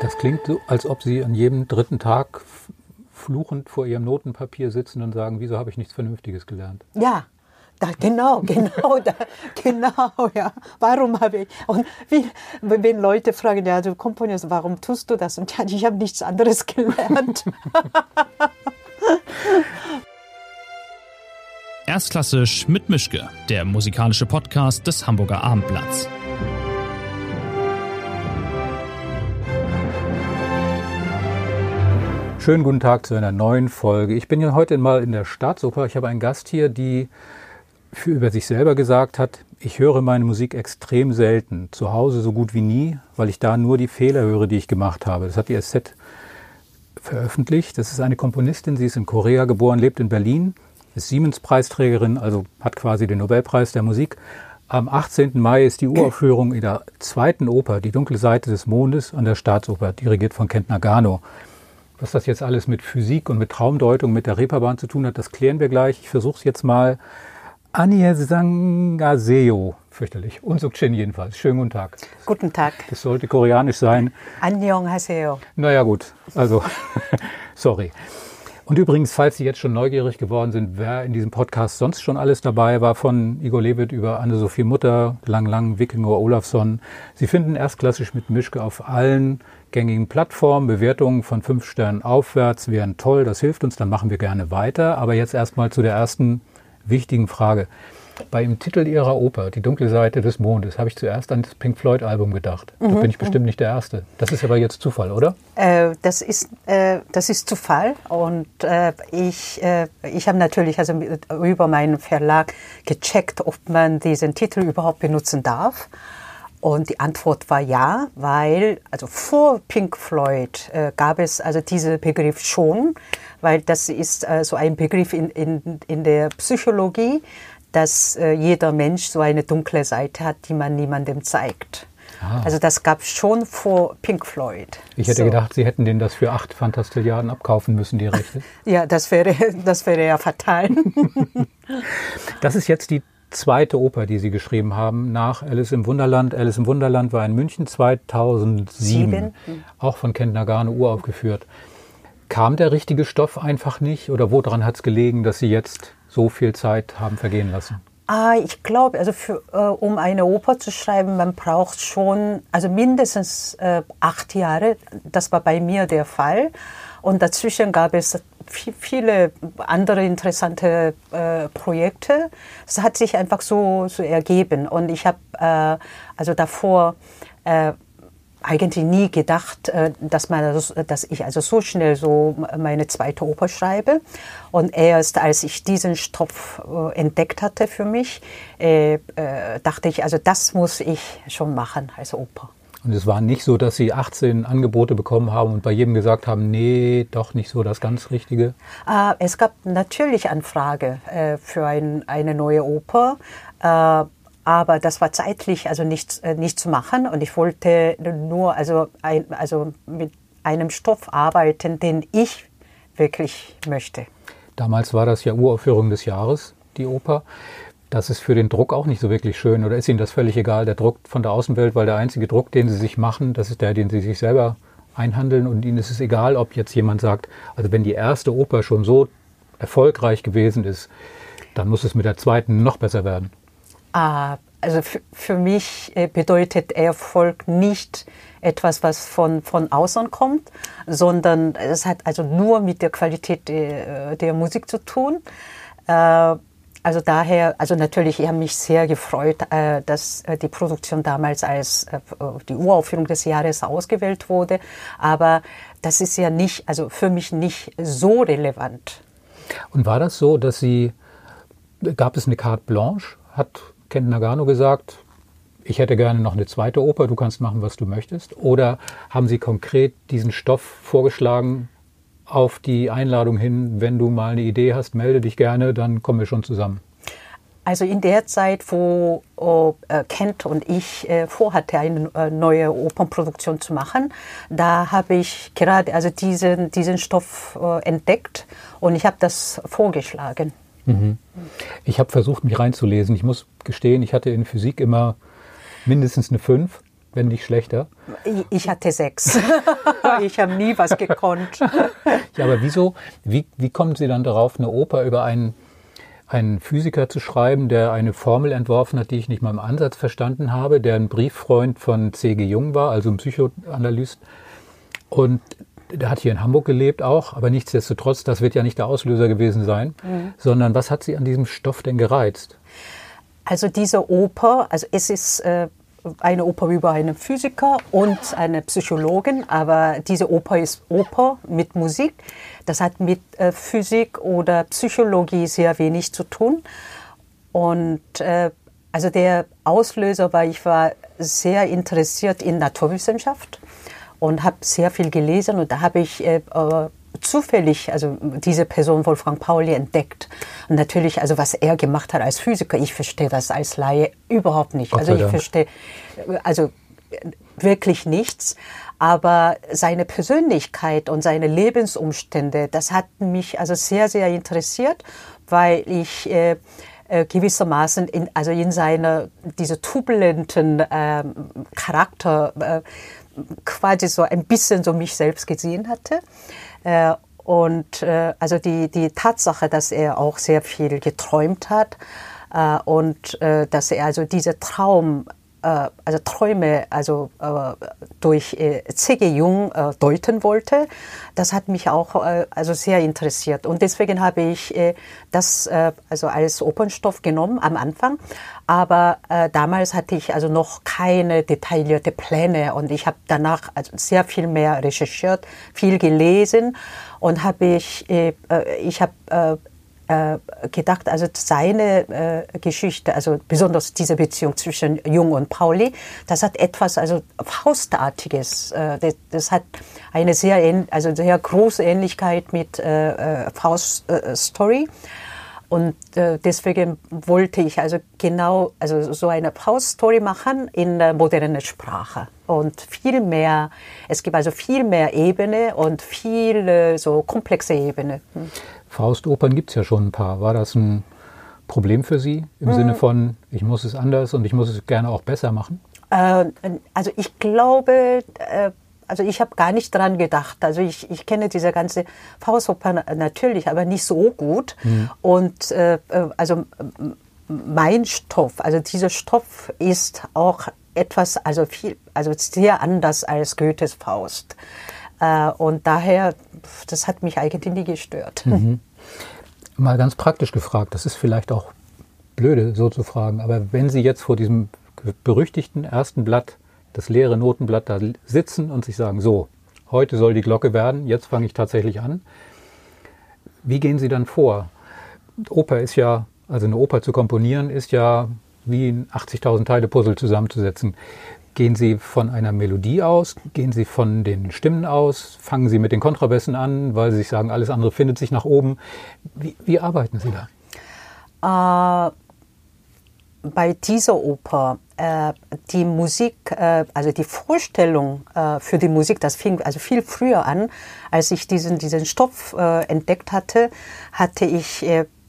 Das klingt so, als ob Sie an jedem dritten Tag fluchend vor Ihrem Notenpapier sitzen und sagen, wieso habe ich nichts Vernünftiges gelernt? Ja, genau, ja. Warum habe ich, und wenn Leute fragen, ja, du komponierst, warum tust du das? Und ja, ich habe nichts anderes gelernt. Erstklassisch mit Mischke, der musikalische Podcast des Hamburger Abendblatts. Schönen guten Tag zu einer neuen Folge. Ich bin ja heute mal in der Staatsoper. Ich habe einen Gast hier, die über sich selber gesagt hat, ich höre meine Musik extrem selten, zu Hause so gut wie nie, weil ich da nur die Fehler höre, die ich gemacht habe. Das hat die SZ veröffentlicht. Das ist eine Komponistin, sie ist in Korea geboren, lebt in Berlin, ist Siemens-Preisträgerin, also hat quasi den Nobelpreis der Musik. Am 18. Mai ist die Uraufführung ihrer zweiten Oper, Die dunkle Seite des Mondes, an der Staatsoper, dirigiert von Kent Nagano. Was das jetzt alles mit Physik und mit Traumdeutung, mit der Reeperbahn zu tun hat, das klären wir gleich. Ich versuche es jetzt mal. Annyeonghaseyo, fürchterlich. Unsukchin jedenfalls. Schönen guten Tag. Guten Tag. Das sollte koreanisch sein. Annyeonghaseyo. Naja gut, also sorry. Und übrigens, falls Sie jetzt schon neugierig geworden sind, wer in diesem Podcast sonst schon alles dabei war, von Igor Levit über Anne-Sophie Mutter, Lang, Wikinger Olafsson. Sie finden Erstklassisch mit Mischke auf allen gängigen Plattformen. Bewertungen von 5 Sternen aufwärts wären toll, das hilft uns, dann machen wir gerne weiter. Aber jetzt erstmal zu der ersten wichtigen Frage. Bei dem Titel Ihrer Oper, Die dunkle Seite des Mondes, habe ich zuerst an das Pink Floyd-Album gedacht. Da bin ich bestimmt nicht der Erste. Das ist aber jetzt Zufall, oder? Das ist Zufall. Und ich habe natürlich über meinen Verlag gecheckt, ob man diesen Titel überhaupt benutzen darf. Und die Antwort war ja, weil vor Pink Floyd gab es diesen Begriff schon, weil das ist so ein Begriff in der Psychologie, dass jeder Mensch so eine dunkle Seite hat, die man niemandem zeigt. Also das gab es schon vor Pink Floyd. Ich hätte gedacht, Sie hätten denen das für 8 Fantastilliarden abkaufen müssen, die Rechte. Ja, das wäre ja fatal. Das ist jetzt die zweite Oper, die Sie geschrieben haben, nach Alice im Wunderland. Alice im Wunderland war in München 2007, auch von Kent Nagano uraufgeführt. Kam der richtige Stoff einfach nicht oder woran hat es gelegen, dass Sie jetzt so viel Zeit haben vergehen lassen? Ich glaube, um eine Oper zu schreiben, man braucht schon mindestens 8 Jahre. Das war bei mir der Fall. Und dazwischen gab es viele andere interessante Projekte. Es hat sich einfach so ergeben. Und ich habe davor eigentlich nie gedacht, dass ich so schnell so meine zweite Oper schreibe. Und erst als ich diesen Stoff entdeckt hatte für mich, dachte ich, das muss ich schon machen als Oper. Und es war nicht so, dass Sie 18 Angebote bekommen haben und bei jedem gesagt haben, nee, doch nicht so das ganz Richtige? Es gab natürlich Anfrage für eine neue Oper, aber das war zeitlich nicht zu machen und ich wollte nur mit einem Stoff arbeiten, den ich wirklich möchte. Damals war das ja Uraufführung des Jahres, die Oper. Das ist für den Druck auch nicht so wirklich schön. Oder ist Ihnen das völlig egal, der Druck von der Außenwelt? Weil der einzige Druck, den Sie sich machen, das ist der, den Sie sich selber einhandeln. Und Ihnen ist es egal, ob jetzt jemand sagt, wenn die erste Oper schon so erfolgreich gewesen ist, dann muss es mit der zweiten noch besser werden. Für mich bedeutet Erfolg nicht etwas, was von außen kommt, sondern es hat nur mit der Qualität der Musik zu tun. Daher, natürlich, ich habe mich sehr gefreut, dass die Produktion damals als die Uraufführung des Jahres ausgewählt wurde. Aber das ist ja nicht, für mich nicht so relevant. Und war das so, gab es eine Carte Blanche? Hat Kent Nagano gesagt, ich hätte gerne noch eine zweite Oper, du kannst machen, was du möchtest? Oder haben Sie konkret diesen Stoff vorgeschlagen, auf die Einladung hin, wenn du mal eine Idee hast, melde dich gerne, dann kommen wir schon zusammen? In der Zeit, wo Kent und ich vorhatte, eine neue Opernproduktion zu machen, da habe ich gerade diesen Stoff entdeckt und ich habe das vorgeschlagen. Ich habe versucht, mich reinzulesen. Ich muss gestehen, ich hatte in Physik immer mindestens eine 5. wenn nicht schlechter? Ich hatte 6. Ich habe nie was gekonnt. Ja, aber wieso? Wie kommen Sie dann darauf, eine Oper über einen Physiker zu schreiben, der eine Formel entworfen hat, die ich nicht mal im Ansatz verstanden habe, der ein Brieffreund von C.G. Jung war, also ein Psychoanalyst. Und der hat hier in Hamburg gelebt auch, aber nichtsdestotrotz, das wird ja nicht der Auslöser gewesen sein, sondern was hat Sie an diesem Stoff denn gereizt? Also diese Oper, also es ist eine Oper über einen Physiker und eine Psychologin, aber diese Oper ist Oper mit Musik. Das hat mit Physik oder Psychologie sehr wenig zu tun. Und also der Auslöser war, ich war sehr interessiert in Naturwissenschaft und habe sehr viel gelesen. Und da habe ich zufällig also diese Person Wolfgang Pauli entdeckt. Und natürlich, also was er gemacht hat als Physiker, ich verstehe das als Laie überhaupt nicht. Also ich verstehe also wirklich nichts. Aber seine Persönlichkeit und seine Lebensumstände, das hat mich also sehr, sehr interessiert, weil ich gewissermaßen in seiner diese turbulenten Charakter quasi so ein bisschen so mich selbst gesehen hatte. Und also die Tatsache, dass er auch sehr viel geträumt hat und dass er also diese Träume durch C.G. Jung deuten wollte, das hat mich auch also sehr interessiert. Und deswegen habe ich das also als Opernstoff genommen am Anfang. Aber damals hatte ich also noch keine detaillierte Pläne und ich habe danach also sehr viel mehr recherchiert, viel gelesen und ich habe gedacht, also seine Geschichte, also besonders diese Beziehung zwischen Jung und Pauli, das hat etwas also Faustartiges. Das hat eine sehr große Ähnlichkeit mit Faust-Story. Und deswegen wollte ich also genau so eine Faust-Story machen in moderner Sprache. Und es gibt also viel mehr Ebene und viel so komplexe Ebene. Faustopern gibt es ja schon ein paar. War das ein Problem für Sie im Sinne von, ich muss es anders und ich muss es gerne auch besser machen? Also ich glaube, also ich habe gar nicht dran gedacht. Also ich kenne diese ganze Faustoper natürlich, aber nicht so gut. Und also mein Stoff, also dieser Stoff ist auch etwas, also sehr anders als Goethes Faust. Und daher, das hat mich eigentlich nie gestört. Mal ganz praktisch gefragt, das ist vielleicht auch blöde, so zu fragen, aber wenn Sie jetzt vor diesem berüchtigten ersten Blatt, das leere Notenblatt, da sitzen und sich sagen, so, heute soll die Glocke werden, jetzt fange ich tatsächlich an. Wie gehen Sie dann vor? Oper ist ja, also eine Oper zu komponieren, ist ja wie ein 80.000 Teile Puzzle zusammenzusetzen. Gehen Sie von einer Melodie aus? Gehen Sie von den Stimmen aus? Fangen Sie mit den Kontrabässen an, weil Sie sich sagen, alles andere findet sich nach oben? Wie arbeiten Sie da? Bei dieser Oper, die Musik, also die Vorstellung für die Musik, das fing also viel früher an, als ich diesen Stoff entdeckt hatte ich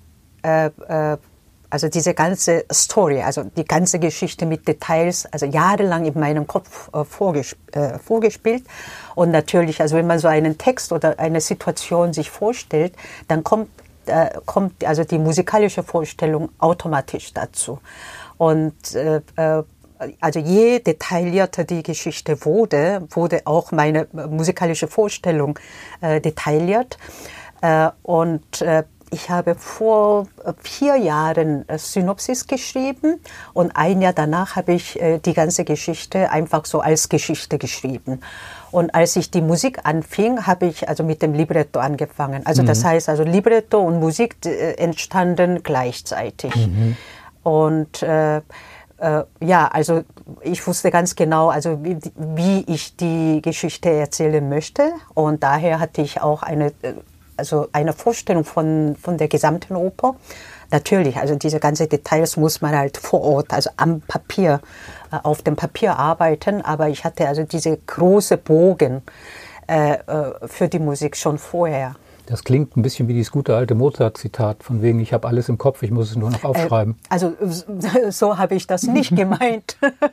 also diese ganze Story, also die ganze Geschichte mit Details, also jahrelang in meinem Kopf vorgespielt. Und natürlich, also wenn man so einen Text oder eine Situation sich vorstellt, dann kommt also die musikalische Vorstellung automatisch dazu. Und also je detaillierter die Geschichte wurde auch meine musikalische Vorstellung detailliert. Und ich habe vor 4 Jahren Synopsis geschrieben und ein Jahr danach habe ich die ganze Geschichte einfach so als Geschichte geschrieben. Und als ich die Musik anfing, habe ich also mit dem Libretto angefangen. Also das heißt, also Libretto und Musik entstanden gleichzeitig. Und ja, also ich wusste ganz genau, also wie ich die Geschichte erzählen möchte. Und daher hatte ich auch eine Vorstellung von der gesamten Oper. Natürlich, also diese ganzen Details muss man halt vor Ort, also am Papier, auf dem Papier arbeiten. Aber ich hatte also diese große Bogen für die Musik schon vorher. Das klingt ein bisschen wie dieses gute alte Mozart-Zitat, von wegen, ich habe alles im Kopf, ich muss es nur noch aufschreiben. Also so habe ich das nicht gemeint.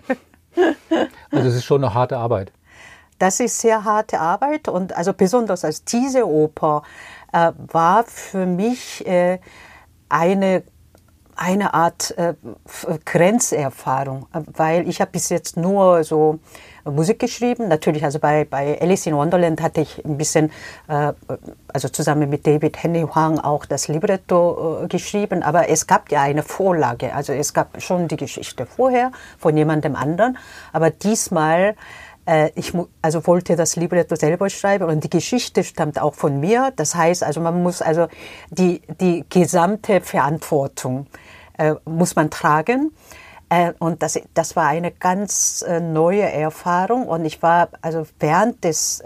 Also es ist schon eine harte Arbeit. Das ist sehr harte Arbeit und also besonders als diese Oper war für mich eine Art Grenzerfahrung, weil ich habe bis jetzt nur so Musik geschrieben. Natürlich, also bei Alice in Wonderland hatte ich ein bisschen, also zusammen mit David Henry Hwang auch das Libretto geschrieben, aber es gab ja eine Vorlage, also es gab schon die Geschichte vorher von jemandem anderen, aber diesmal ich wollte das Libretto selber schreiben und die Geschichte stammt auch von mir. Das heißt, also man muss also die gesamte Verantwortung muss man tragen. Und das war eine ganz neue Erfahrung und ich war also während des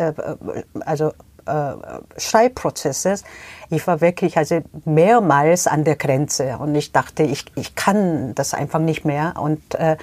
Schreibprozesses, ich war wirklich also mehrmals an der Grenze und ich dachte, ich kann das einfach nicht mehr und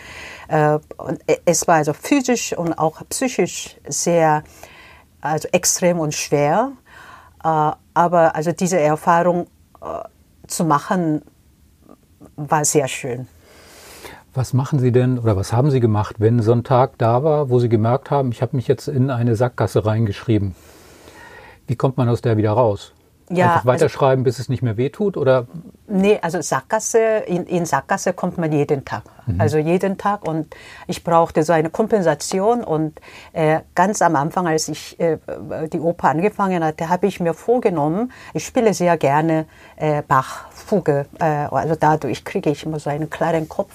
es war also physisch und auch psychisch sehr also extrem und schwer, aber also diese Erfahrung zu machen war sehr schön. Was machen Sie denn oder was haben Sie gemacht, wenn so ein Tag da war, wo Sie gemerkt haben, ich habe mich jetzt in eine Sackgasse reingeschrieben? Wie kommt man aus der wieder raus? Ja, einfach weiterschreiben, bis es nicht mehr wehtut? Oder? Nee, also in Sackgasse kommt man jeden Tag. Also jeden Tag. Und ich brauchte so eine Kompensation. Und ganz am Anfang, als ich die Oper angefangen hatte, habe ich mir vorgenommen, ich spiele sehr gerne Bach-Fuge. Also dadurch kriege ich immer so einen klaren Kopf.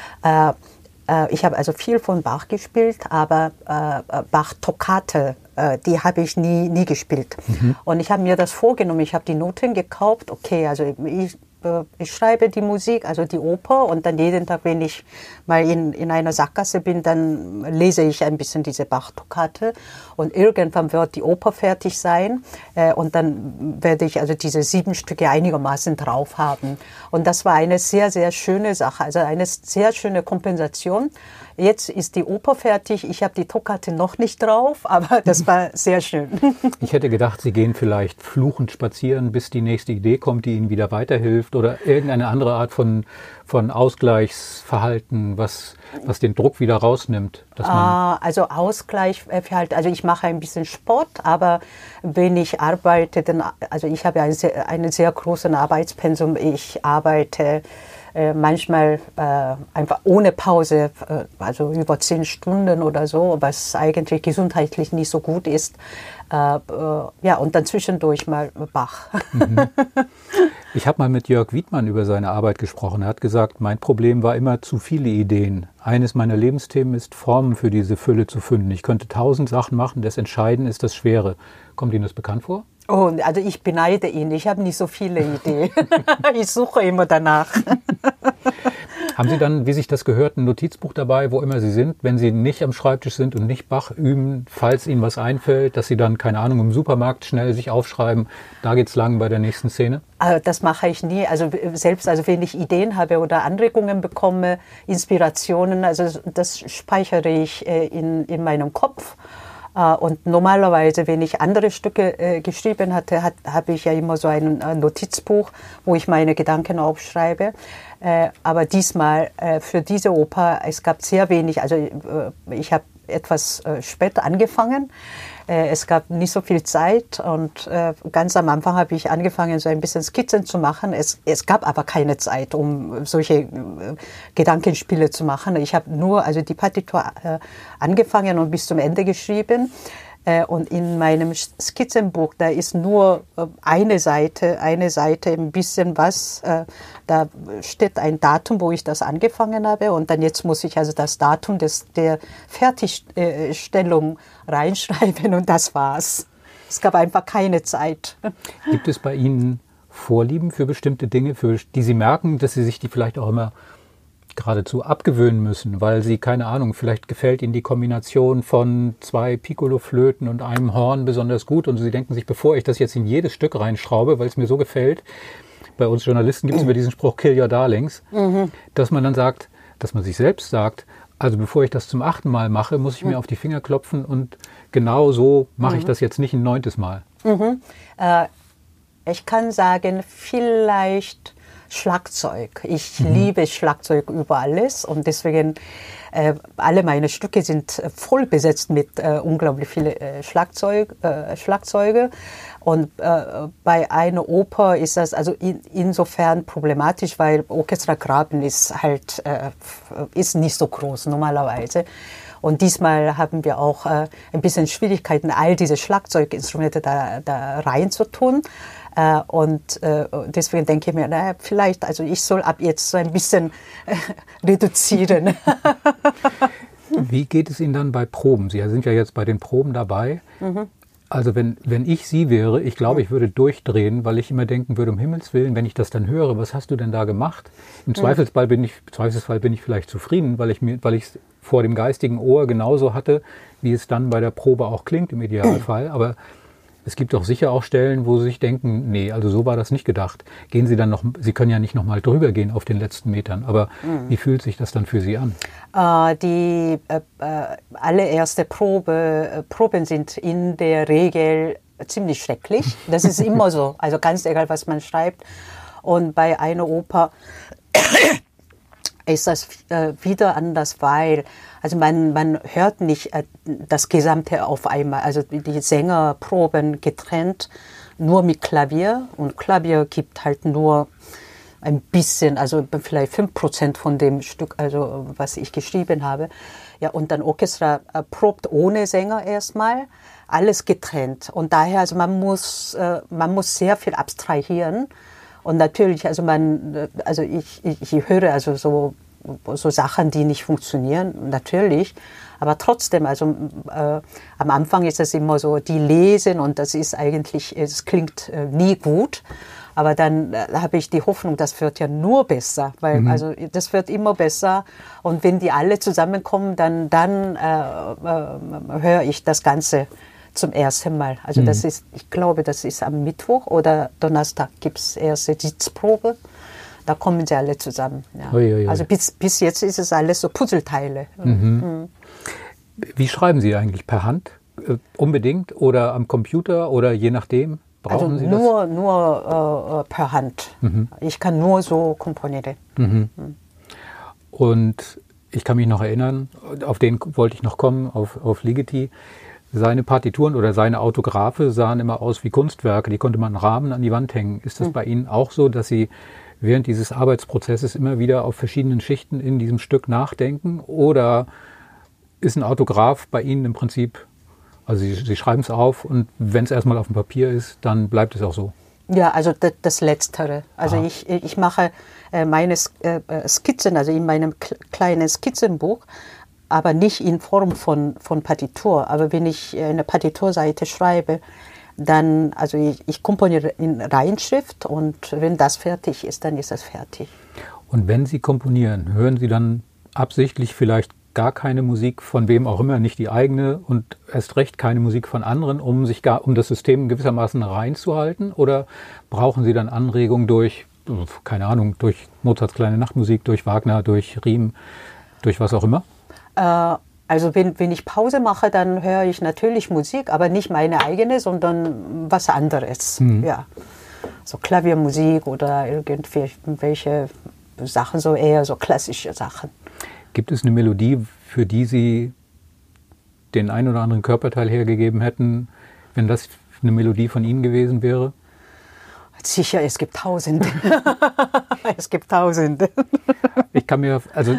Ich habe also viel von Bach gespielt, aber Bach-Toccate, die habe ich nie gespielt. Und ich habe mir das vorgenommen, ich habe die Noten gekauft, okay, also ich schreibe die Musik, also die Oper und dann jeden Tag, wenn ich mal in einer Sackgasse bin, dann lese ich ein bisschen diese Bach-Toccate und irgendwann wird die Oper fertig sein und dann werde ich also diese 7 Stücke einigermaßen drauf haben. Und das war eine sehr, sehr schöne Sache, also eine sehr schöne Kompensation. Jetzt ist die Oper fertig, ich habe die Toccate noch nicht drauf, aber das war sehr schön. Ich hätte gedacht, Sie gehen vielleicht fluchend spazieren, bis die nächste Idee kommt, die Ihnen wieder weiterhilft oder irgendeine andere Art von Ausgleichsverhalten, was den Druck wieder rausnimmt. Dass man also Ausgleichsverhalten, also ich mache ein bisschen Sport, aber wenn ich arbeite, dann, also ich habe einen sehr großen Arbeitspensum, ich arbeite manchmal einfach ohne Pause, also über 10 Stunden oder so, was eigentlich gesundheitlich nicht so gut ist. Ja, und dann zwischendurch mal Bach. Ich habe mal mit Jörg Wiedmann über seine Arbeit gesprochen. Er hat gesagt, mein Problem war immer zu viele Ideen. Eines meiner Lebensthemen ist, Formen für diese Fülle zu finden. Ich könnte 1000 Sachen machen, das Entscheidende ist das Schwere. Kommt Ihnen das bekannt vor? Oh, also ich beneide ihn. Ich habe nicht so viele Ideen. Ich suche immer danach. Haben Sie dann, wie sich das gehört, ein Notizbuch dabei, wo immer Sie sind, wenn Sie nicht am Schreibtisch sind und nicht Bach üben, falls Ihnen was einfällt, dass Sie dann, keine Ahnung, im Supermarkt schnell sich aufschreiben, da geht's lang bei der nächsten Szene? Das mache ich nie. Also selbst wenn ich Ideen habe oder Anregungen bekomme, Inspirationen, also das speichere ich in meinem Kopf. Und normalerweise, wenn ich andere Stücke geschrieben hatte, habe ich ja immer so ein Notizbuch, wo ich meine Gedanken aufschreibe. Aber diesmal für diese Oper, es gab sehr wenig, also ich habe etwas später angefangen. Es gab nicht so viel Zeit und ganz am Anfang habe ich angefangen, so ein bisschen Skizzen zu machen. Es gab aber keine Zeit, um solche Gedankenspiele zu machen. Ich habe nur also die Partitur angefangen und bis zum Ende geschrieben. Und in meinem Skizzenbuch, da ist nur eine Seite, ein bisschen was. Da steht ein Datum, wo ich das angefangen habe. Und dann jetzt muss ich also das Datum der Fertigstellung reinschreiben und das war's. Es gab einfach keine Zeit. Gibt es bei Ihnen Vorlieben für bestimmte Dinge, für die Sie merken, dass Sie sich die vielleicht auch immer geradezu abgewöhnen müssen, weil Sie, keine Ahnung, vielleicht gefällt Ihnen die Kombination von 2 Piccolo-Flöten und einem Horn besonders gut und Sie denken sich, bevor ich das jetzt in jedes Stück reinschraube, weil es mir so gefällt, bei uns Journalisten gibt es immer diesen Spruch, kill your darlings, dass man dann sagt, dass man sich selbst sagt, also bevor ich das zum 8. Mal mache, muss ich mir auf die Finger klopfen und genau so mache ich das jetzt nicht ein 9. Mal. Ich kann sagen, vielleicht Schlagzeug. Ich liebe Schlagzeug über alles und deswegen alle meine Stücke sind voll besetzt mit unglaublich viele Schlagzeuge. Und bei einer Oper ist das also insofern problematisch, weil Orchestergraben ist halt ist nicht so groß normalerweise. Und diesmal haben wir auch ein bisschen Schwierigkeiten, all diese Schlagzeuginstrumente da reinzutun. Und deswegen denke ich mir, naja, vielleicht, also ich soll ab jetzt so ein bisschen reduzieren. Wie geht es Ihnen dann bei Proben? Sie sind ja jetzt bei den Proben dabei. Also wenn ich Sie wäre, ich glaube, ich würde durchdrehen, weil ich immer denken würde, um Himmels Willen, wenn ich das dann höre, was hast du denn da gemacht? Im Zweifelsfall bin ich vielleicht zufrieden, weil ich es vor dem geistigen Ohr genauso hatte, wie es dann bei der Probe auch klingt im Idealfall. Aber es gibt doch sicher auch Stellen, wo Sie sich denken, nee, also so war das nicht gedacht. Gehen Sie dann noch, Sie können ja nicht noch mal drüber gehen auf den letzten Metern, aber wie fühlt sich das dann für Sie an? Die allererste Proben sind in der Regel ziemlich schrecklich. Das ist immer so, also ganz egal, was man schreibt. Und bei einer Oper ist das wieder anders, weil also man hört nicht das Gesamte auf einmal. Also die Sängerproben getrennt, nur mit Klavier. Und Klavier gibt halt nur ein bisschen, also vielleicht 5% von dem Stück, also was ich geschrieben habe. Ja, und dann Orchester probt ohne Sänger erstmal, alles getrennt. Und daher, also man muss sehr viel abstrahieren. Und natürlich, also ich höre also so Sachen, die nicht funktionieren, natürlich. Aber trotzdem, also am Anfang ist es immer so, die lesen und das ist eigentlich, es klingt nie gut. Aber dann habe ich die Hoffnung, das wird ja nur besser, weil also das wird immer besser. Und wenn die alle zusammenkommen, dann höre ich das Ganze zum ersten Mal. Also das ist, ich glaube, das ist am Mittwoch oder Donnerstag gibt es erste Sitzprobe. Da kommen sie alle zusammen. Ja. Ui. Also bis jetzt ist es alles so Puzzleteile. Wie schreiben Sie eigentlich? Per Hand unbedingt oder am Computer oder je nachdem? Brauchen Sie das? Nur per Hand. Ich kann nur so komponieren. Und ich kann mich noch erinnern, auf den wollte ich noch kommen, auf Ligeti. Seine Partituren oder seine Autographe sahen immer aus wie Kunstwerke. Die konnte man einen Rahmen an die Wand hängen. Ist das bei Ihnen auch so, dass Sie während dieses Arbeitsprozesses immer wieder auf verschiedenen Schichten in diesem Stück nachdenken? Oder ist ein Autograph bei Ihnen im Prinzip, also Sie schreiben es auf und wenn es erstmal auf dem Papier ist, dann bleibt es auch so? Ja, also das Letztere. Also ich mache meine Skizzen, also in meinem kleinen Skizzenbuch, aber nicht in Form von Partitur. Aber wenn ich eine Partiturseite schreibe, dann, also ich komponiere in Reinschrift und wenn das fertig ist, dann ist das fertig. Und wenn Sie komponieren, hören Sie dann absichtlich vielleicht gar keine Musik von wem auch immer, nicht die eigene und erst recht keine Musik von anderen, um das System gewissermaßen reinzuhalten? Oder brauchen Sie dann Anregungen durch, keine Ahnung, durch Mozarts kleine Nachtmusik, durch Wagner, durch Riem, durch was auch immer? Also wenn ich Pause mache, dann höre ich natürlich Musik, aber nicht meine eigene, sondern was anderes. Ja. So Klaviermusik oder irgendwelche Sachen, so eher so klassische Sachen. Gibt es eine Melodie, für die Sie den einen oder anderen Körperteil hergegeben hätten, wenn das eine Melodie von Ihnen gewesen wäre? Sicher, es gibt Tausende. Es gibt Tausende. Ich kann mir, also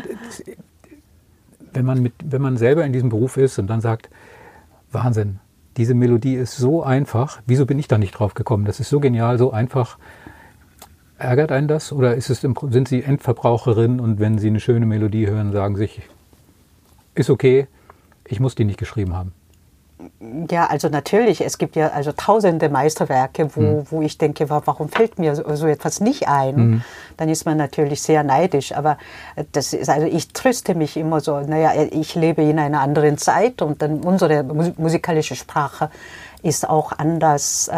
wenn man selber in diesem Beruf ist und dann sagt, Wahnsinn, diese Melodie ist so einfach, wieso bin ich da nicht drauf gekommen? Das ist so genial, so einfach. Ärgert einen das oder sind Sie Endverbraucherin und wenn Sie eine schöne Melodie hören, sagen sich, ist okay, ich muss die nicht geschrieben haben? Ja, also natürlich, es gibt ja also tausende Meisterwerke, wo ich denke, warum fällt mir so etwas nicht ein? Dann ist man natürlich sehr neidisch, aber das ist, also ich tröste mich immer so, naja, ich lebe in einer anderen Zeit und dann unsere musikalische Sprache ist auch anders,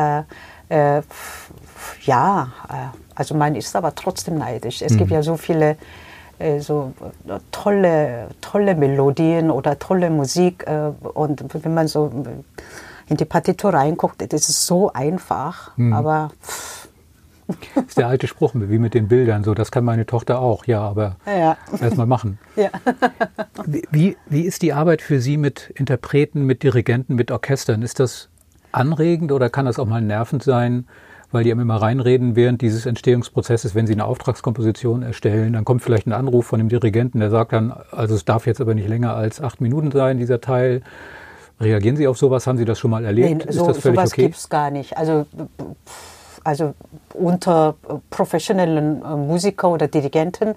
also man ist aber trotzdem neidisch. Es gibt ja so viele so tolle Melodien oder tolle Musik und wenn man so in die Partitur reinguckt, das ist so einfach, aber Das ist der alte Spruch, wie mit den Bildern, so, das kann meine Tochter auch, ja, aber erst mal machen. Ja. Wie ist die Arbeit für Sie mit Interpreten, mit Dirigenten, mit Orchestern? Ist das anregend oder kann das auch mal nervend sein, weil die immer reinreden während dieses Entstehungsprozesses, wenn Sie eine Auftragskomposition erstellen, dann kommt vielleicht ein Anruf von dem Dirigenten, der sagt dann, also es darf jetzt aber nicht länger als 8 Minuten sein, dieser Teil. Reagieren Sie auf sowas? Haben Sie das schon mal erlebt? Nein, sowas gibt es gar nicht. Also unter professionellen Musiker oder Dirigenten,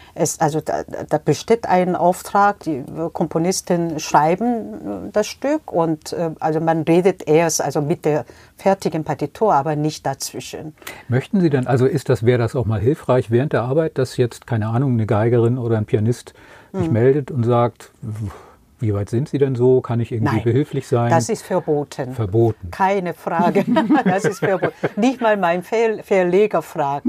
da besteht ein Auftrag, die Komponisten schreiben das Stück und also man redet erst mit der fertigen Partitur, aber nicht dazwischen. Möchten Sie denn, also wäre das auch mal hilfreich während der Arbeit, dass jetzt, keine Ahnung, eine Geigerin oder ein Pianist sich meldet und sagt, wie weit sind Sie denn so? Kann ich irgendwie behilflich sein? Das ist verboten. Verboten. Keine Frage. Das ist verboten. Nicht mal mein Verleger fragt.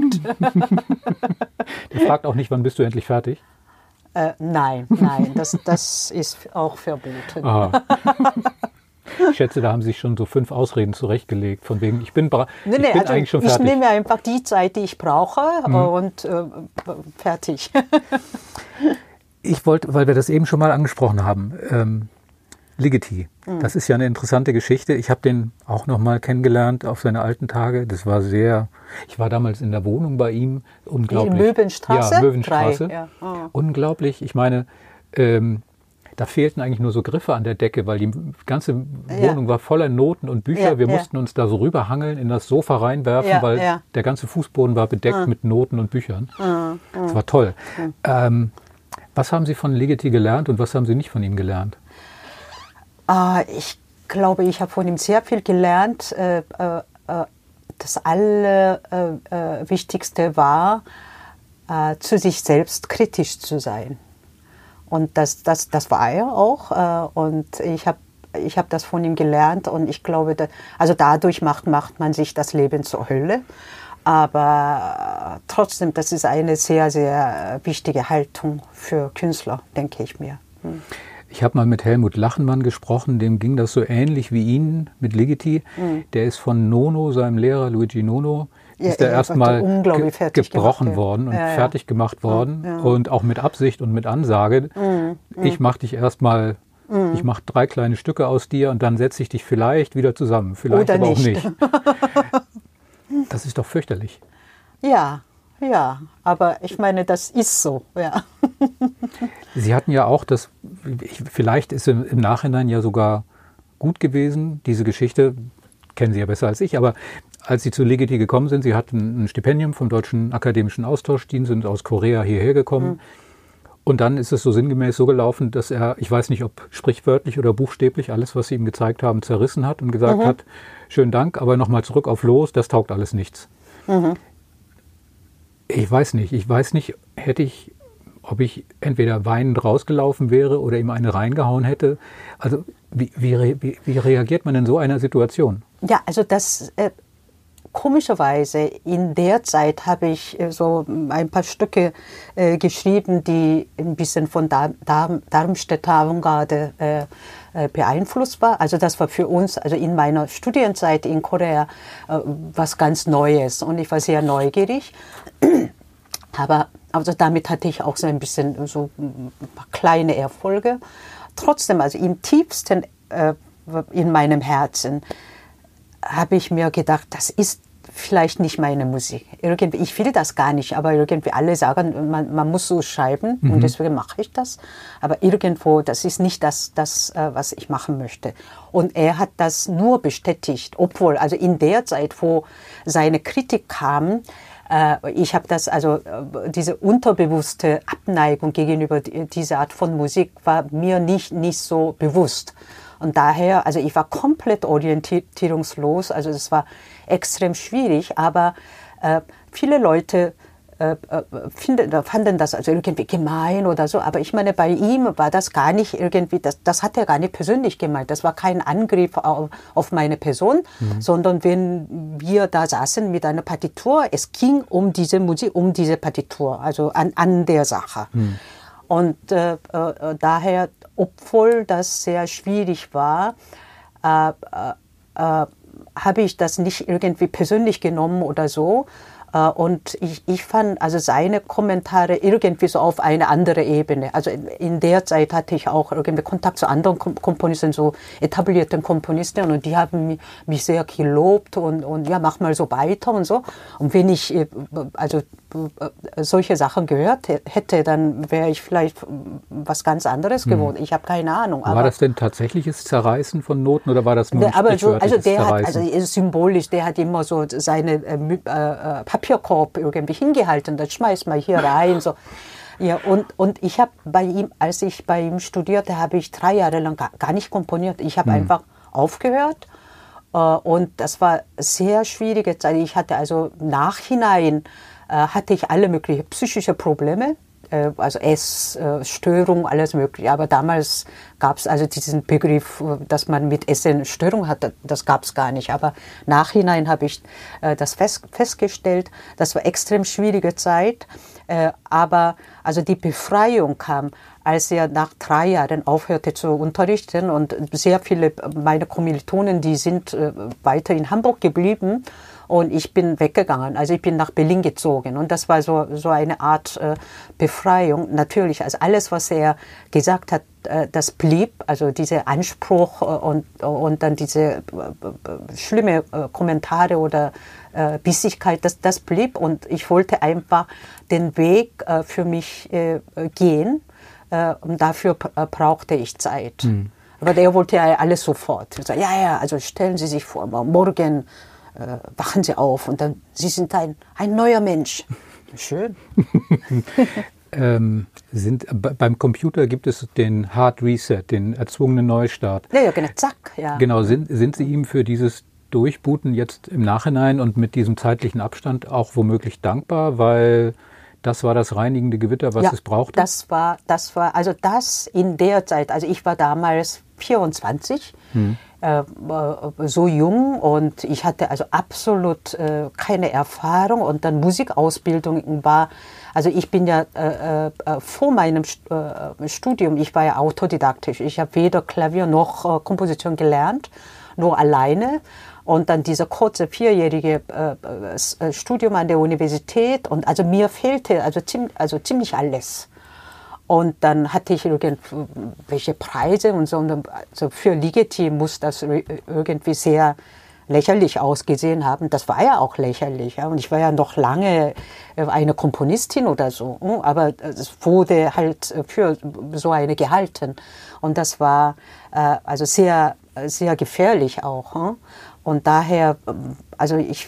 Der fragt auch nicht, wann bist du endlich fertig? Nein, das ist auch verboten. Aha. Ich schätze, da haben Sie sich schon so 5 Ausreden zurechtgelegt, von wegen, ich bin eigentlich schon fertig. Ich nehme einfach die Zeit, die ich brauche und fertig. Ich wollte, weil wir das eben schon mal angesprochen haben, Ligeti, das ist ja eine interessante Geschichte. Ich habe den auch noch mal kennengelernt auf seine alten Tage. Das war ich war damals in der Wohnung bei ihm, unglaublich. In Möwenstraße? Ja, Möwenstraße. 3, ja. Oh. Unglaublich. Ich meine, da fehlten eigentlich nur so Griffe an der Decke, weil die ganze Wohnung war voller Noten und Bücher. Wir mussten uns da so rüberhangeln, in das Sofa reinwerfen, weil der ganze Fußboden war bedeckt mit Noten und Büchern. Das war toll. Was haben Sie von Ligeti gelernt und was haben Sie nicht von ihm gelernt? Ich glaube, ich habe von ihm sehr viel gelernt. Das Allerwichtigste war, zu sich selbst kritisch zu sein. Und das war er auch. Und ich habe das von ihm gelernt. Und ich glaube, dadurch macht man sich das Leben zur Hölle. Aber trotzdem, das ist eine sehr, sehr wichtige Haltung für Künstler, denke ich mir. Ich habe mal mit Helmut Lachenmann gesprochen, dem ging das so ähnlich wie Ihnen mit Ligeti. Der ist von Nono, seinem Lehrer Luigi Nono, ist er erstmal gebrochen worden und fertig gemacht worden. Ja. Und auch mit Absicht und mit Ansage, ich mache dich erstmal, ich mache 3 kleine Stücke aus dir und dann setze ich dich vielleicht wieder zusammen. Vielleicht oder aber nicht. Auch nicht. Das ist doch fürchterlich. Ja, aber ich meine, das ist so, ja. Sie hatten ja auch vielleicht ist im Nachhinein ja sogar gut gewesen, diese Geschichte, kennen Sie ja besser als ich, aber als Sie zu Ligeti gekommen sind, Sie hatten ein Stipendium vom Deutschen Akademischen Austauschdienst, sind aus Korea hierher gekommen. Und dann ist es so sinngemäß so gelaufen, dass er, ich weiß nicht, ob sprichwörtlich oder buchstäblich, alles, was Sie ihm gezeigt haben, zerrissen hat und gesagt hat, schönen Dank, aber nochmal zurück auf Los, das taugt alles nichts. Ich weiß nicht, ob ich entweder weinend rausgelaufen wäre oder ihm eine reingehauen hätte. Also wie reagiert man in so einer Situation? Ja, also komischerweise in der Zeit habe ich so ein paar Stücke geschrieben, die ein bisschen von Darmstädter Avantgarde beeinflusst war. Also das war für uns, also in meiner Studienzeit in Korea, was ganz Neues und ich war sehr neugierig. Aber also damit hatte ich auch so ein bisschen so ein paar kleine Erfolge. Trotzdem, also im tiefsten in meinem Herzen habe ich mir gedacht, das ist vielleicht nicht meine Musik. Irgendwie, ich will das gar nicht, aber irgendwie alle sagen, man muss so schreiben und deswegen mache ich das. Aber irgendwo, das ist nicht das, was ich machen möchte. Und er hat das nur bestätigt, obwohl, also in der Zeit, wo seine Kritik kam, ich habe das, also diese unterbewusste Abneigung gegenüber dieser Art von Musik war mir nicht so bewusst. Und daher, also ich war komplett orientierungslos, also es war extrem schwierig, aber viele Leute fanden das also irgendwie gemein oder so, aber ich meine, bei ihm war das gar nicht irgendwie, das hat er gar nicht persönlich gemeint, das war kein Angriff auf meine Person, sondern wenn wir da saßen mit einer Partitur, es ging um diese Musik, um diese Partitur, also an der Sache. Und daher, obwohl das sehr schwierig war, habe ich das nicht irgendwie persönlich genommen oder so. Und ich fand also seine Kommentare irgendwie so auf eine andere Ebene. Also in der Zeit hatte ich auch irgendwie Kontakt zu anderen Komponisten, so etablierten Komponisten, und die haben mich sehr gelobt und ja, mach mal so weiter und so. Und wenn ich also solche Sachen gehört hätte, dann wäre ich vielleicht was ganz anderes geworden. Ich habe keine Ahnung. War das denn tatsächliches Zerreißen von Noten oder war das nur ein sprichwörtliches Zerreißen? Also symbolisch, der hat immer so seine Papierkorb irgendwie hingehalten, das schmeißt mal hier rein. So. Ja, und ich habe bei ihm, als ich bei ihm studierte, habe ich 3 Jahre lang gar nicht komponiert. Ich habe einfach aufgehört. Und das war sehr schwierige Zeit. Ich hatte also nachhinein hatte ich alle möglichen psychische Probleme, also Essstörung, alles mögliche. Aber damals gab es also diesen Begriff, dass man mit Essen Störung hatte, das gab es gar nicht. Aber nachhinein habe ich das festgestellt. Das war extrem schwierige Zeit. Aber also die Befreiung kam, als er nach 3 Jahren aufhörte zu unterrichten, und sehr viele meiner Kommilitonen, die sind weiter in Hamburg geblieben. Und ich bin weggegangen, also ich bin nach Berlin gezogen. Und das war so eine Art Befreiung. Natürlich, also alles, was er gesagt hat, das blieb. Also dieser Anspruch und dann diese schlimme Kommentare oder Bissigkeit, das blieb. Und ich wollte einfach den Weg für mich gehen. Und dafür brauchte ich Zeit. Aber der wollte ja alles sofort. Er sagte, ja, also stellen Sie sich vor, morgen wachen Sie auf und dann, Sie sind ein neuer Mensch. Schön. Beim Computer gibt es den Hard Reset, den erzwungenen Neustart. Ja, genau, zack. Ja. Genau, sind Sie ihm für dieses Durchbooten jetzt im Nachhinein und mit diesem zeitlichen Abstand auch womöglich dankbar, weil das war das reinigende Gewitter, was es brauchte? Das war, also das in der Zeit, also ich war damals 24, so jung, und ich hatte also absolut keine Erfahrung, und dann Musikausbildung war, also ich bin ja vor meinem Studium, ich war ja autodidaktisch, ich habe weder Klavier noch Komposition gelernt, nur alleine. Und dann dieser kurze 4-jährige Studium an der Universität, und also mir fehlte also ziemlich alles. Und dann hatte ich irgendwelche Preise und so. Und also für Ligeti muss das irgendwie sehr lächerlich ausgesehen haben. Das war ja auch lächerlich. Ja. Und ich war ja noch lange eine Komponistin oder so. Aber es wurde halt für so eine gehalten. Und das war also sehr, sehr gefährlich auch. Und daher, ich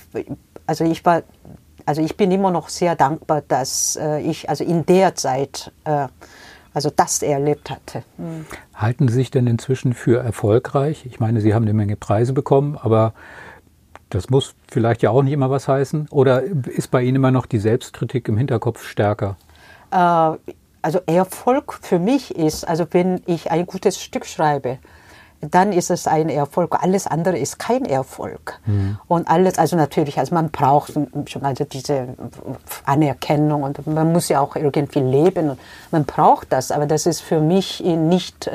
bin immer noch sehr dankbar, dass ich also in der Zeit das erlebt hatte. Halten Sie sich denn inzwischen für erfolgreich? Ich meine, Sie haben eine Menge Preise bekommen, aber das muss vielleicht ja auch nicht immer was heißen. Oder ist bei Ihnen immer noch die Selbstkritik im Hinterkopf stärker? Also Erfolg für mich ist, also wenn ich ein gutes Stück schreibe, dann ist es ein Erfolg. Alles andere ist kein Erfolg. Und alles, also natürlich, also man braucht schon also diese Anerkennung, und man muss ja auch irgendwie leben. Und man braucht das, aber das ist für mich nicht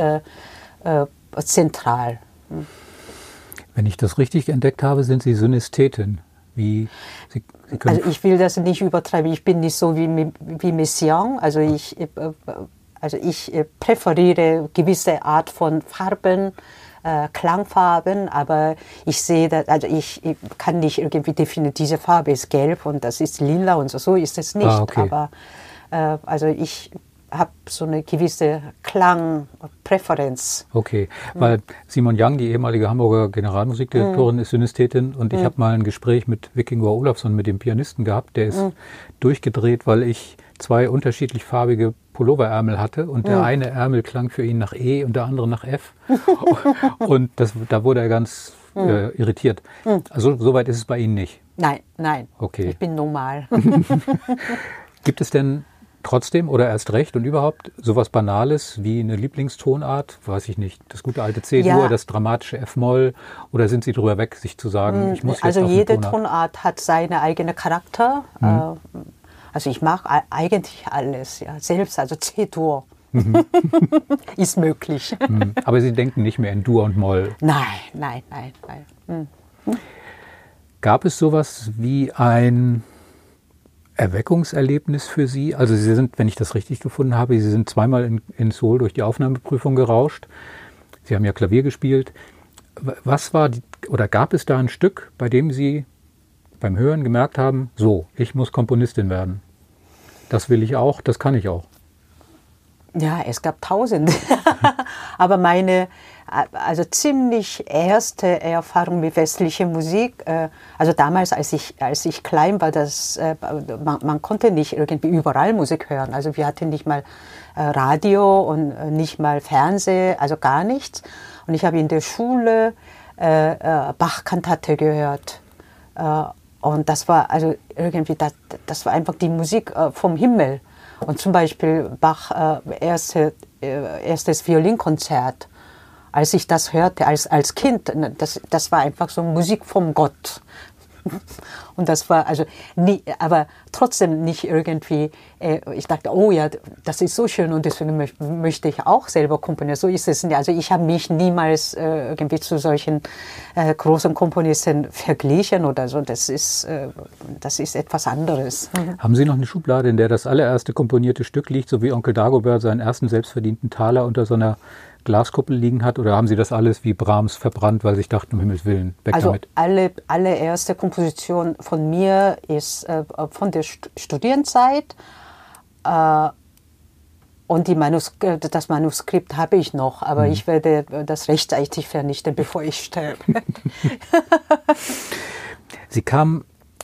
zentral. Wenn ich das richtig entdeckt habe, sind Sie Synästhetin. Sie also ich will das nicht übertreiben. Ich bin nicht so wie Messiaen. Also ich präferiere gewisse Art von Farben, Klangfarben, aber ich sehe, also ich kann nicht irgendwie definieren, diese Farbe ist gelb und das ist lila und so ist es nicht. Okay. Aber also ich habe so eine gewisse Klangpräferenz. Okay, weil Simon Young, die ehemalige Hamburger Generalmusikdirektorin, ist Synästhetin, und ich habe mal ein Gespräch mit Vikingur Olafsson, mit dem Pianisten, gehabt, der ist durchgedreht, weil ich 2 unterschiedlich farbige Pulloverärmel hatte, und der eine Ärmel klang für ihn nach E und der andere nach F. Und da wurde er ganz irritiert. Also soweit ist es bei Ihnen nicht? Nein. Okay. Ich bin normal. Gibt es denn trotzdem oder erst recht und überhaupt sowas Banales wie eine Lieblingstonart? Weiß ich nicht. Das gute alte C-Dur, das dramatische F-Moll, oder sind Sie drüber weg, sich zu sagen, ich muss jetzt also auf jede Tonart hat seine eigene Charakter. Also ich mag eigentlich alles, ja. Selbst also C-Dur ist möglich. Aber Sie denken nicht mehr in Dur und Moll? Nein. Gab es sowas wie ein Erweckungserlebnis für Sie? Also Sie sind, wenn ich das richtig gefunden habe, Sie sind zweimal in Seoul durch die Aufnahmeprüfung gerauscht. Sie haben ja Klavier gespielt. Was war oder gab es da ein Stück, bei dem Sie beim Hören gemerkt haben, so, ich muss Komponistin werden? Das will ich auch, das kann ich auch. Ja, es gab Tausende. Aber meine ziemlich erste Erfahrung mit westlicher Musik, also damals, als ich klein war, man konnte nicht irgendwie überall Musik hören. Also wir hatten nicht mal Radio und nicht mal Fernsehen, also gar nichts. Und ich habe in der Schule Bach-Kantate gehört. Und das war also irgendwie, das war einfach die Musik vom Himmel. Und zum Beispiel Bach erstes Violinkonzert, als ich das hörte als Kind, das war einfach so Musik vom Gott. Und das war also nie, aber trotzdem nicht irgendwie, ich dachte, oh ja, das ist so schön und deswegen möchte ich auch selber komponieren. So ist es nicht. Also ich habe mich niemals irgendwie zu solchen großen Komponisten verglichen oder so. Das ist etwas anderes. Haben Sie noch eine Schublade, in der das allererste komponierte Stück liegt, so wie Onkel Dagobert seinen ersten selbstverdienten Taler unter so einer Glaskuppel liegen hat, oder haben Sie das alles wie Brahms verbrannt, weil Sie sich dachten, um Himmels Willen, weg damit? Also allererste Komposition von mir ist von der Studienzeit und das Manuskript habe ich noch, aber ich werde das rechtzeitig vernichten, bevor ich sterbe. Sie kam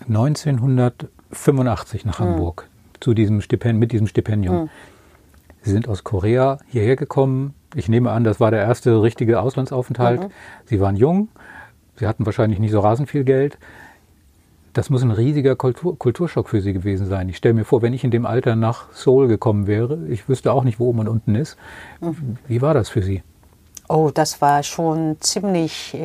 1985 nach Hamburg mit diesem Stipendium. Sie sind aus Korea hierher gekommen. Ich nehme an, das war der erste richtige Auslandsaufenthalt. Sie waren jung, Sie hatten wahrscheinlich nicht so rasend viel Geld. Das muss ein riesiger Kulturschock für Sie gewesen sein. Ich stelle mir vor, wenn ich in dem Alter nach Seoul gekommen wäre, ich wüsste auch nicht, wo oben und unten ist. Wie war das für Sie? Oh, das war schon ziemlich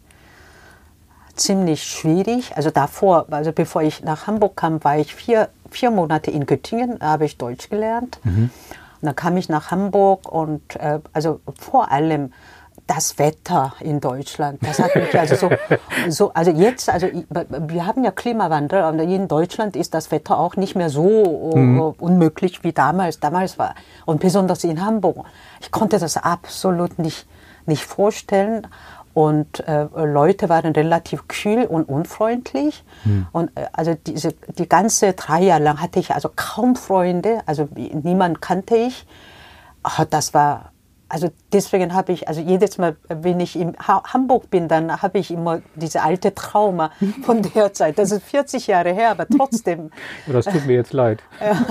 schwierig. Also bevor ich nach Hamburg kam, war ich vier Monate in Göttingen, da habe ich Deutsch gelernt. Und dann kam ich nach Hamburg und also vor allem das Wetter in Deutschland, das hat mich also wir haben ja Klimawandel und in Deutschland ist das Wetter auch nicht mehr so unmöglich wie damals war. Und besonders in Hamburg. Ich konnte das absolut nicht vorstellen. Und Leute waren relativ kühl und unfreundlich. Und also die ganze 3 Jahre lang hatte ich also kaum Freunde, also niemand kannte ich. Das war, also deswegen habe ich, also jedes Mal, wenn ich in Hamburg bin, dann habe ich immer diese alte Trauma von der Zeit. Das ist 40 Jahre her, aber trotzdem. Das tut mir jetzt leid.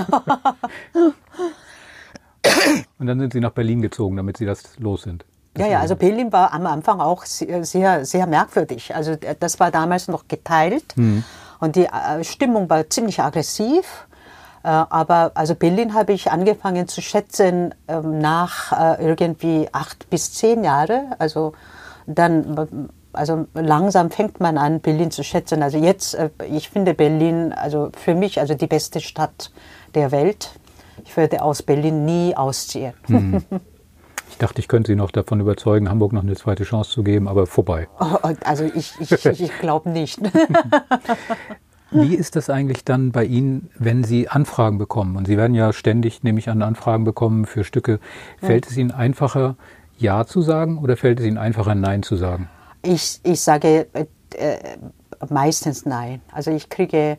Und dann sind Sie nach Berlin gezogen, damit Sie das los sind. Ja, also Berlin war am Anfang auch sehr, sehr merkwürdig. Also das war damals noch geteilt und die Stimmung war ziemlich aggressiv. Aber also Berlin habe ich angefangen zu schätzen nach irgendwie 8 bis 10 Jahre. Also langsam fängt man an, Berlin zu schätzen. Also jetzt, ich finde Berlin, also für mich, also die beste Stadt der Welt. Ich würde aus Berlin nie ausziehen. Ich dachte, ich könnte Sie noch davon überzeugen, Hamburg noch eine zweite Chance zu geben, aber vorbei. Also ich glaube nicht. Wie ist das eigentlich dann bei Ihnen, wenn Sie Anfragen bekommen? Und Sie werden ja ständig, nehme ich an, Anfragen bekommen für Stücke. Fällt es Ihnen einfacher, Ja zu sagen oder fällt es Ihnen einfacher, Nein zu sagen? Ich sage meistens Nein. Also jetzt kriege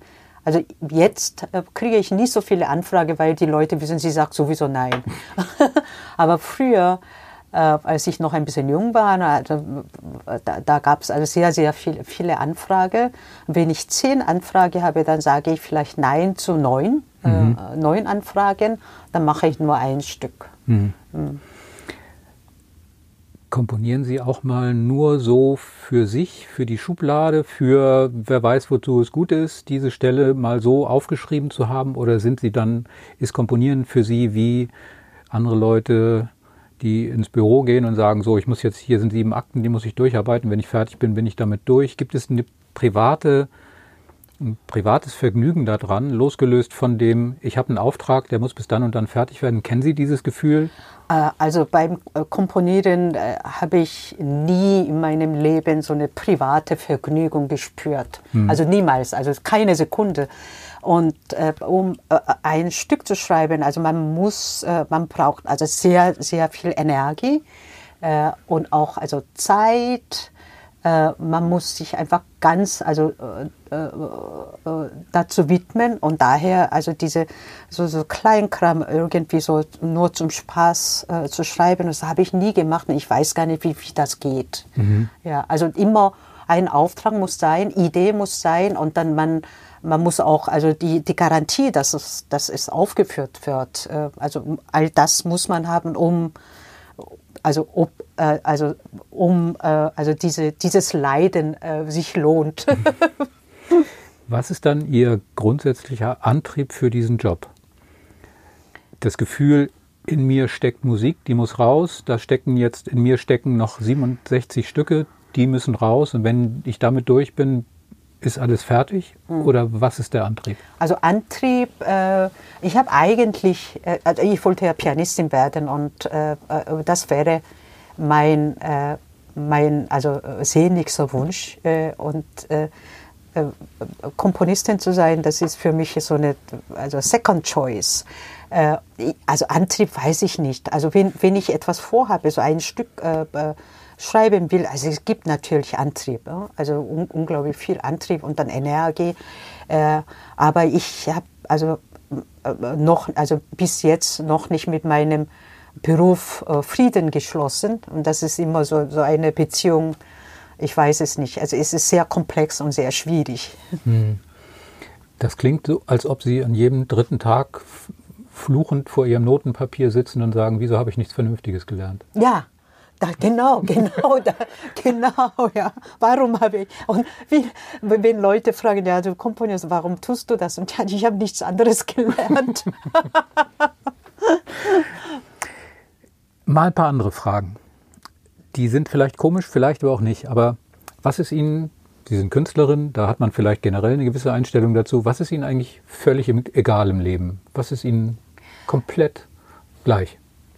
ich nicht so viele Anfragen, weil die Leute wissen, sie sagt sowieso Nein. Aber früher, als ich noch ein bisschen jung war, da gab es also sehr, sehr viele Anfragen. Wenn ich 10 Anfragen habe, dann sage ich vielleicht Nein zu 9 Anfragen. Dann mache ich nur ein Stück. Komponieren Sie auch mal nur so für sich, für die Schublade, für wer weiß, wozu es gut ist, diese Stelle mal so aufgeschrieben zu haben? Oder ist Komponieren für Sie wie andere Leute, die ins Büro gehen und sagen, so, hier sind 7 Akten, die muss ich durcharbeiten, wenn ich fertig bin, bin ich damit durch? Gibt es eine private ein privates Vergnügen daran, losgelöst von dem, ich habe einen Auftrag, der muss bis dann und dann fertig werden. Kennen Sie dieses Gefühl? Also beim Komponieren habe ich nie in meinem Leben so eine private Vergnügung gespürt. Also niemals, also keine Sekunde. Und um ein Stück zu schreiben, also man braucht also sehr, sehr viel Energie und auch also Zeit. Man muss sich einfach ganz dazu widmen und daher also diese so Kleinkram irgendwie so nur zum Spaß zu schreiben, das habe ich nie gemacht und ich weiß gar nicht, wie das geht. Ja, also immer ein Auftrag muss sein, Idee muss sein und dann man muss auch also die Garantie, dass es aufgeführt wird. Also all das muss man haben, um dieses Leiden sich lohnt. Was ist dann Ihr grundsätzlicher Antrieb für diesen Job? Das Gefühl, in mir steckt Musik, die muss raus. In mir stecken noch 67 Stücke, die müssen raus. Und wenn ich damit durch bin, ist alles fertig? Oder was ist der Antrieb? Also Antrieb, ich habe eigentlich, ich wollte ja Pianistin werden und das wäre mein sehnlichster Wunsch. Und Komponistin zu sein, das ist für mich so eine Second Choice. Also Antrieb weiß ich nicht. Also wenn ich etwas vorhabe, so ein Stück schreiben will, also es gibt natürlich Antrieb, also unglaublich viel Antrieb und dann Energie, aber ich habe bis jetzt noch nicht mit meinem Beruf Frieden geschlossen und das ist immer so eine Beziehung, ich weiß es nicht, also es ist sehr komplex und sehr schwierig. Das klingt so, als ob Sie an jedem dritten Tag fluchend vor Ihrem Notenpapier sitzen und sagen, wieso habe ich nichts Vernünftiges gelernt? Ja. Genau, ja. Warum habe ich, und wenn Leute fragen, ja, du komponierst, warum tust du das? Und ja, ich habe nichts anderes gelernt. Mal ein paar andere Fragen. Die sind vielleicht komisch, vielleicht aber auch nicht. Aber was ist Ihnen, Sie sind Künstlerin, da hat man vielleicht generell eine gewisse Einstellung dazu, was ist Ihnen eigentlich völlig egal im Leben? Was ist Ihnen komplett gleich?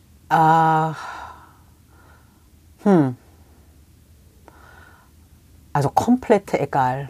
Also komplett egal.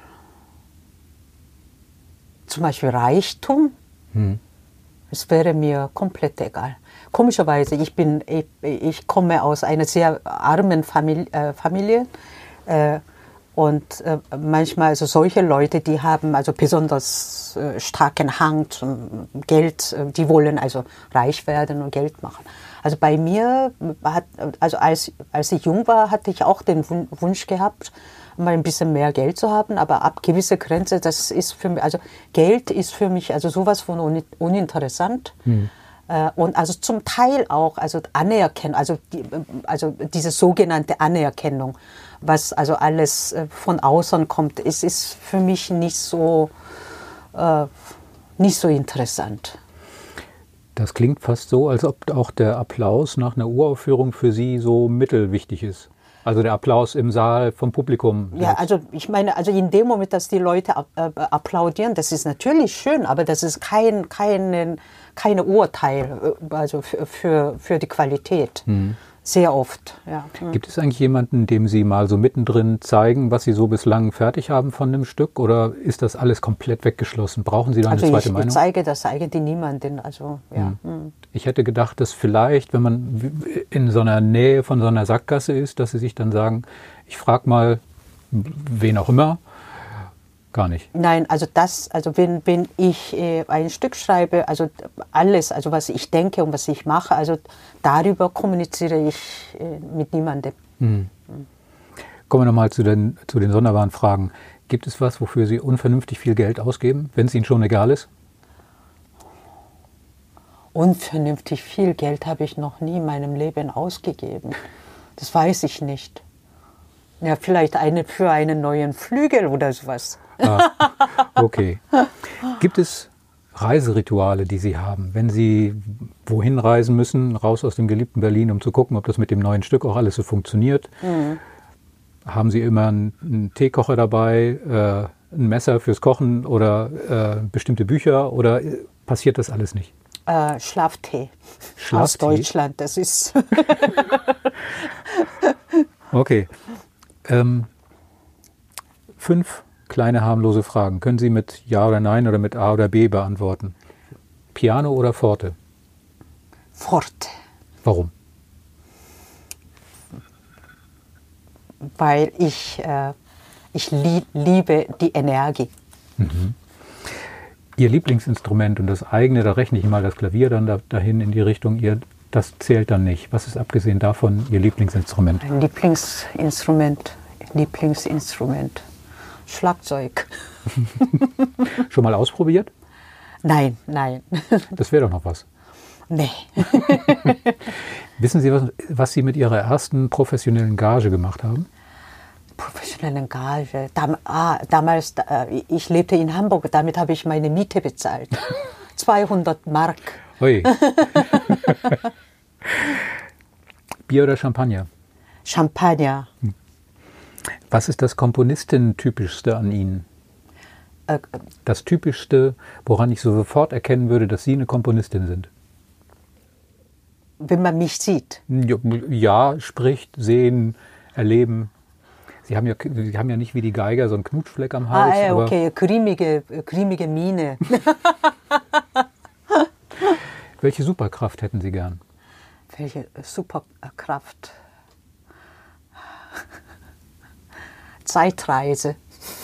Zum Beispiel Reichtum, es wäre mir komplett egal. Komischerweise, ich komme aus einer sehr armen Familie und manchmal also solche Leute, die haben also besonders starken Hang zum Geld, die wollen also reich werden und Geld machen. Also bei mir, als ich jung war, hatte ich auch den Wunsch gehabt, mal ein bisschen mehr Geld zu haben, aber ab gewisser Grenze, das ist für mich, also Geld ist für mich also sowas von uninteressant. Und also zum Teil auch, also Anerkennung, also diese sogenannte Anerkennung, was also alles von außen kommt, ist für mich nicht so interessant. Das klingt fast so, als ob auch der Applaus nach einer Uraufführung für Sie so mittelwichtig ist. Also der Applaus im Saal vom Publikum. Ja, also ich meine, also in dem Moment, dass die Leute applaudieren, das ist natürlich schön, aber das ist keine Urteil also für die Qualität. Sehr oft, ja. Gibt es eigentlich jemanden, dem Sie mal so mittendrin zeigen, was Sie so bislang fertig haben von dem Stück? Oder ist das alles komplett weggeschlossen? Brauchen Sie da eine zweite Meinung? Ich zeige das eigentlich niemandem. Also, ja. Ich hätte gedacht, dass vielleicht, wenn man in so einer Nähe von so einer Sackgasse ist, dass Sie sich dann sagen, ich frage mal wen auch immer. Gar nicht. Nein, also wenn ich ein Stück schreibe, also alles, also was ich denke und was ich mache, also darüber kommuniziere ich mit niemandem. Kommen wir nochmal zu den sonderbaren Fragen. Gibt es was, wofür Sie unvernünftig viel Geld ausgeben, wenn es Ihnen schon egal ist? Unvernünftig viel Geld habe ich noch nie in meinem Leben ausgegeben. Das weiß ich nicht. Ja, vielleicht für einen neuen Flügel oder sowas. Okay. Gibt es Reiserituale, die Sie haben, wenn Sie wohin reisen müssen, raus aus dem geliebten Berlin, um zu gucken, ob das mit dem neuen Stück auch alles so funktioniert? Haben Sie immer einen Teekocher dabei, ein Messer fürs Kochen oder bestimmte Bücher oder passiert das alles nicht? Schlaftee aus Schlaftee? Deutschland, das ist... Okay. 5 kleine harmlose Fragen. Können Sie mit Ja oder Nein oder mit A oder B beantworten? Piano oder Forte? Forte, Warum? weil ich liebe die Energie. Ihr Lieblingsinstrument und das eigene, da rechne ich mal das Klavier dann dahin in die Richtung, das zählt dann nicht. Was ist abgesehen davon Ihr Lieblingsinstrument? Ein Lieblingsinstrument. Schlagzeug. Schon mal ausprobiert? Nein. Das wäre doch noch was. Nee. Wissen Sie, was Sie mit Ihrer ersten professionellen Gage gemacht haben? Professionelle Gage. Damals, ich lebte in Hamburg, damit habe ich meine Miete bezahlt. 200 Mark. Ui. Bier oder Champagner? Champagner. Was ist das Komponistentypischste an Ihnen? Das Typischste, woran ich so sofort erkennen würde, dass Sie eine Komponistin sind? Wenn man mich sieht. Ja, spricht, sehen, erleben. Sie haben ja nicht wie die Geiger so einen Knutschfleck am Hals. Okay, grimmige Miene. Welche Superkraft hätten Sie gern? Welche Superkraft? Zeitreise.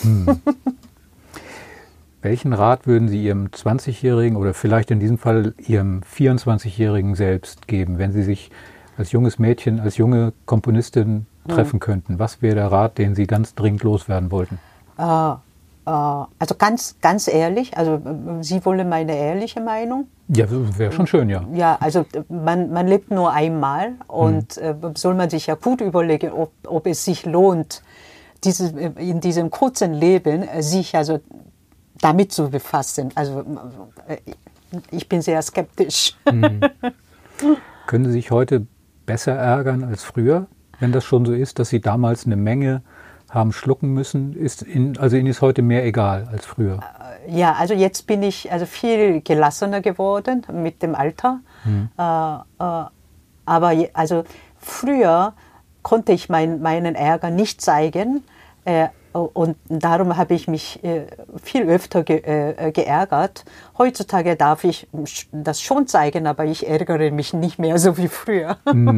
Welchen Rat würden Sie Ihrem 20-Jährigen oder vielleicht in diesem Fall Ihrem 24-Jährigen selbst geben, wenn Sie sich als junges Mädchen, als junge Komponistin treffen könnten? Was wäre der Rat, den Sie ganz dringend loswerden wollten? Also ganz ehrlich, also Sie wollen meine ehrliche Meinung? Ja, wäre schon schön, ja. Ja, also man lebt nur einmal und soll man sich ja gut überlegen, ob es sich lohnt, in diesem kurzen Leben sich also damit zu befassen. Also ich bin sehr skeptisch. Können Sie sich heute besser ärgern als früher, wenn das schon so ist, dass Sie damals eine Menge haben schlucken müssen? Also Ihnen ist heute mehr egal als früher? Ja, also jetzt bin ich also viel gelassener geworden mit dem Alter. Aber also früher konnte ich meinen Ärger nicht zeigen. Und darum habe ich mich viel öfter geärgert. Heutzutage darf ich das schon zeigen, aber ich ärgere mich nicht mehr so wie früher.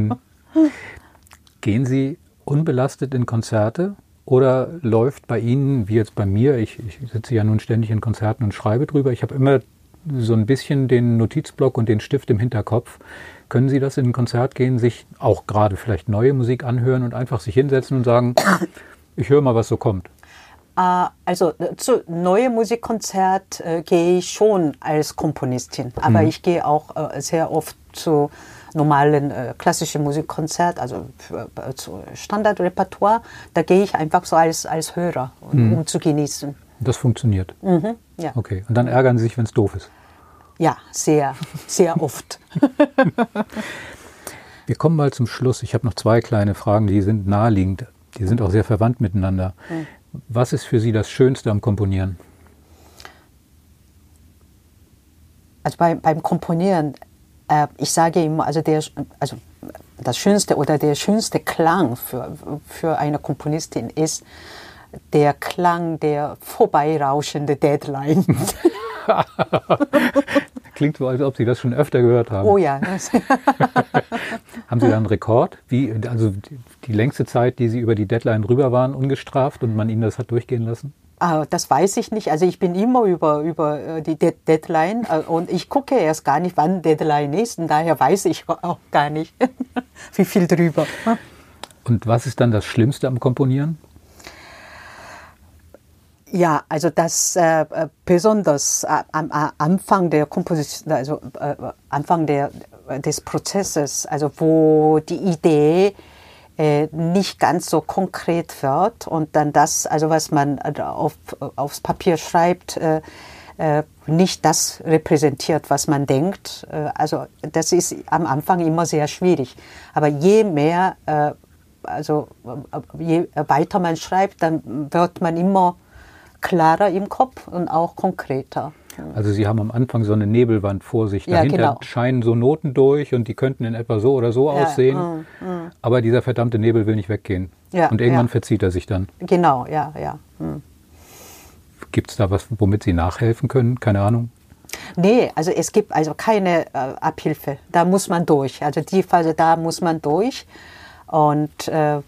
Gehen Sie unbelastet in Konzerte oder läuft bei Ihnen, wie jetzt bei mir, ich sitze ja nun ständig in Konzerten und schreibe drüber, ich habe immer so ein bisschen den Notizblock und den Stift im Hinterkopf. Können Sie das in ein Konzert gehen, sich auch gerade vielleicht neue Musik anhören und einfach sich hinsetzen und sagen, ich höre mal, was so kommt? Also zu neuen Musikkonzert gehe ich schon als Komponistin, aber ich gehe auch sehr oft zu normalen klassischen Musikkonzert, also zu Standardrepertoire. Da gehe ich einfach so als Hörer, um zu genießen. Das funktioniert? Ja. Okay, und dann ärgern Sie sich, wenn es doof ist? Ja, sehr, sehr oft. Wir kommen mal zum Schluss. Ich habe noch 2 kleine Fragen, die sind naheliegend. Die sind auch sehr verwandt miteinander. Was ist für Sie das Schönste am Komponieren? Also beim Komponieren, ich sage immer, also das Schönste oder der schönste Klang für eine Komponistin ist der Klang der vorbeirauschende Deadline. Klingt so, als ob Sie das schon öfter gehört haben. Oh ja. Haben Sie da einen Rekord? Also die längste Zeit, die Sie über die Deadline rüber waren, ungestraft und man Ihnen das hat durchgehen lassen? Das weiß ich nicht. Also ich bin immer über die Deadline und ich gucke erst gar nicht, wann Deadline ist. Und daher weiß ich auch gar nicht, wie viel drüber. Und was ist dann das Schlimmste am Komponieren? Ja, also das besonders am Anfang der Komposition, also Anfang des Prozesses, also wo die Idee nicht ganz so konkret wird und dann das, also was man aufs Papier schreibt, nicht das repräsentiert, was man denkt. Also das ist am Anfang immer sehr schwierig. Aber je mehr, also je weiter man schreibt, dann wird man immer klarer im Kopf und auch konkreter. Also Sie haben am Anfang so eine Nebelwand vor sich. Dahinter scheinen so Noten durch und die könnten in etwa so oder so aussehen. Aber dieser verdammte Nebel will nicht weggehen. Ja, und irgendwann verzieht er sich dann. Genau, ja. Gibt es da was, womit Sie nachhelfen können? Keine Ahnung. Nee, also es gibt also keine Abhilfe. Da muss man durch. Also die Phase, da muss man durch. Und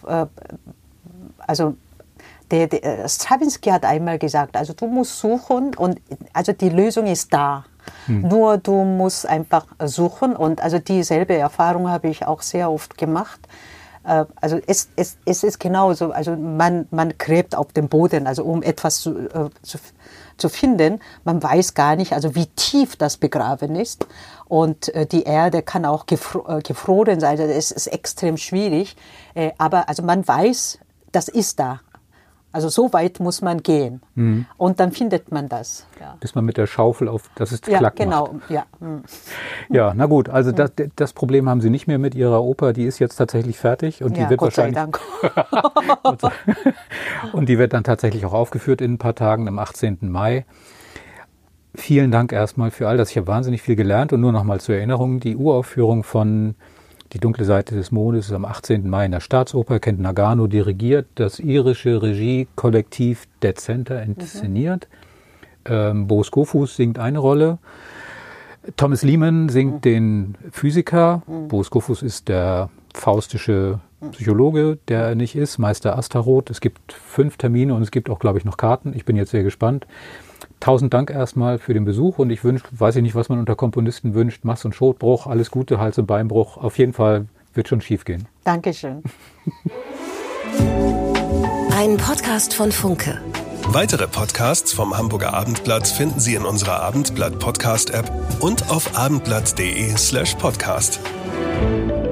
also Stravinsky hat einmal gesagt, also du musst suchen und also die Lösung ist da. Nur du musst einfach suchen und also dieselbe Erfahrung habe ich auch sehr oft gemacht. Also es ist genauso, also man gräbt auf dem Boden, also um etwas zu finden. Man weiß gar nicht, also wie tief das begraben ist. Und die Erde kann auch gefroren sein, also es ist extrem schwierig. Aber also man weiß, das ist da. Also so weit muss man gehen. Und dann findet man das. Ja. Bis man mit der Schaufel auf, das ist klack genau. macht. Ja, ja, na gut, also das Problem haben Sie nicht mehr mit Ihrer Oper, die ist jetzt tatsächlich fertig. Und die wird Gott sei Dank. Und die wird dann tatsächlich auch aufgeführt in ein paar Tagen, am 18. Mai. Vielen Dank erstmal für all das. Ich habe wahnsinnig viel gelernt und nur noch mal zur Erinnerung, die Uraufführung von Die dunkle Seite des Mondes ist am 18. Mai in der Staatsoper. Kent Nagano dirigiert, das irische Regie-Kollektiv Dead Center inszeniert. Bo Skofus singt eine Rolle. Thomas Lehman singt den Physiker. Bo Skofus ist der faustische Psychologe, der er nicht ist, Meister Astaroth. Es gibt 5 Termine und es gibt auch, glaube ich, noch Karten. Ich bin jetzt sehr gespannt. 1000 Dank erstmal für den Besuch und ich weiß nicht, was man unter Komponisten wünscht. Mass- und Schotbruch, alles Gute, Hals- und Beinbruch. Auf jeden Fall wird schon schief gehen. Dankeschön. Ein Podcast von Funke. Weitere Podcasts vom Hamburger Abendblatt finden Sie in unserer Abendblatt Podcast App und auf abendblatt.de/podcast.